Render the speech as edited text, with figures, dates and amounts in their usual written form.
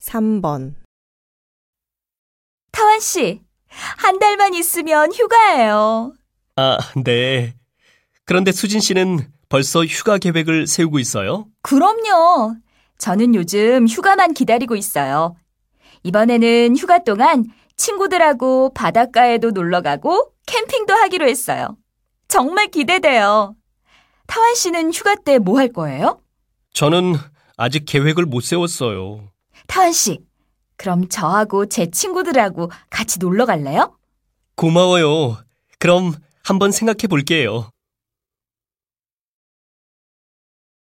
3번. 타완 씨, 한 달만 있으면 휴가예요. 아, 네. 그런데 수진 씨는 벌써 휴가 계획을 세우고 있어요? 그럼요. 저는 요즘 휴가만 기다리고 있어요. 이번에는 휴가 동안 친구들하고 바닷가에도 놀러 가고 캠핑도 하기로 했어요. 정말 기대돼요. 타완 씨는 휴가 때 뭐 할 거예요? 저는 아직 계획을 못 세웠어요. 타완 씨, 그럼 저하고 제 친구들하고 같이 놀러 갈래요? 고마워요. 그럼 한번 생각해 볼게요.